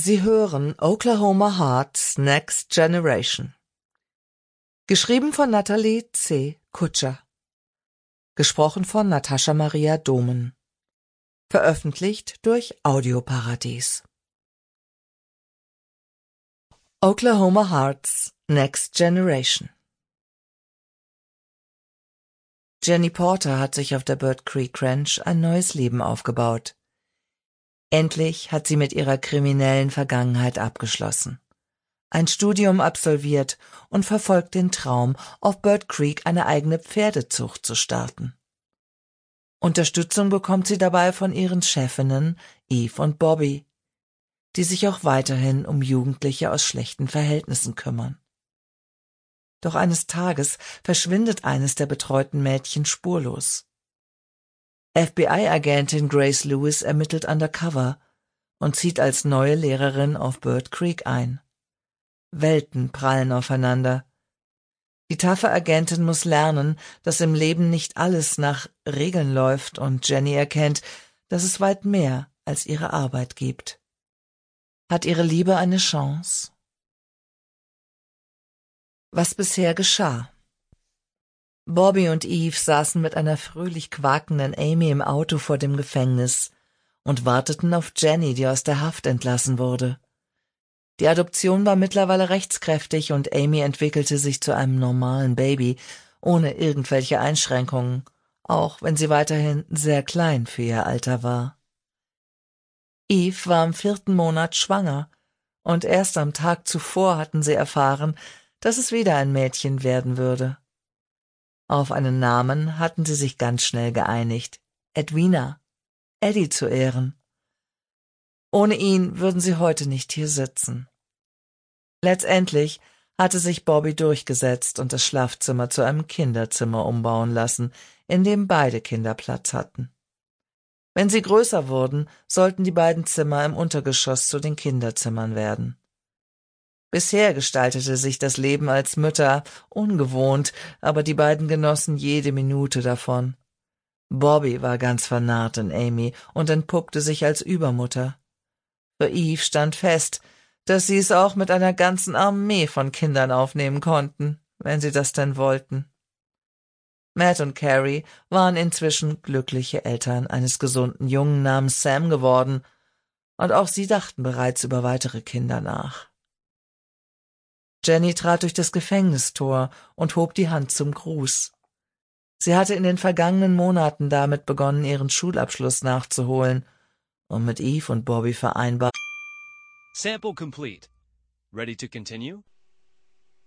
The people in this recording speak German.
Sie hören Oklahoma Hearts Next Generation. Geschrieben von Natalie C. Kutscher. Gesprochen von Natascha Maria Domen. Veröffentlicht durch Audioparadies. Oklahoma Hearts Next Generation. Jenny Porter hat sich auf der Bird Creek Ranch ein neues Leben aufgebaut. Endlich hat sie mit ihrer kriminellen Vergangenheit abgeschlossen, ein Studium absolviert und verfolgt den Traum, auf Bird Creek eine eigene Pferdezucht zu starten. Unterstützung bekommt sie dabei von ihren Chefinnen Eve und Bobby, die sich auch weiterhin um Jugendliche aus schlechten Verhältnissen kümmern. Doch eines Tages verschwindet eines der betreuten Mädchen spurlos. FBI-Agentin Grace Lewis ermittelt undercover und zieht als neue Lehrerin auf Bird Creek ein. Welten prallen aufeinander. Die taffe Agentin muss lernen, dass im Leben nicht alles nach Regeln läuft, und Jenny erkennt, dass es weit mehr als ihre Arbeit gibt. Hat ihre Liebe eine Chance? Was bisher geschah? Bobby und Eve saßen mit einer fröhlich quakenden Amy im Auto vor dem Gefängnis und warteten auf Jenny, die aus der Haft entlassen wurde. Die Adoption war mittlerweile rechtskräftig und Amy entwickelte sich zu einem normalen Baby, ohne irgendwelche Einschränkungen, auch wenn sie weiterhin sehr klein für ihr Alter war. Eve war im 4. Monat schwanger, und erst am Tag zuvor hatten sie erfahren, dass es wieder ein Mädchen werden würde. Auf einen Namen hatten sie sich ganz schnell geeinigt: Edwina, Eddie zu Ehren. Ohne ihn würden sie heute nicht hier sitzen. Letztendlich hatte sich Bobby durchgesetzt und das Schlafzimmer zu einem Kinderzimmer umbauen lassen, in dem beide Kinder Platz hatten. Wenn sie größer wurden, sollten die beiden Zimmer im Untergeschoss zu den Kinderzimmern werden. Bisher gestaltete sich das Leben als Mütter ungewohnt, aber die beiden genossen jede Minute davon. Bobby war ganz vernarrt in Amy und entpuppte sich als Übermutter. Für Eve stand fest, dass sie es auch mit einer ganzen Armee von Kindern aufnehmen konnten, wenn sie das denn wollten. Matt und Carrie waren inzwischen glückliche Eltern eines gesunden Jungen namens Sam geworden, und auch sie dachten bereits über weitere Kinder nach. Jenny trat durch das Gefängnistor und hob die Hand zum Gruß. Sie hatte in den vergangenen Monaten damit begonnen, ihren Schulabschluss nachzuholen und mit Eve und Bobby vereinbart. Sample complete. Ready to continue?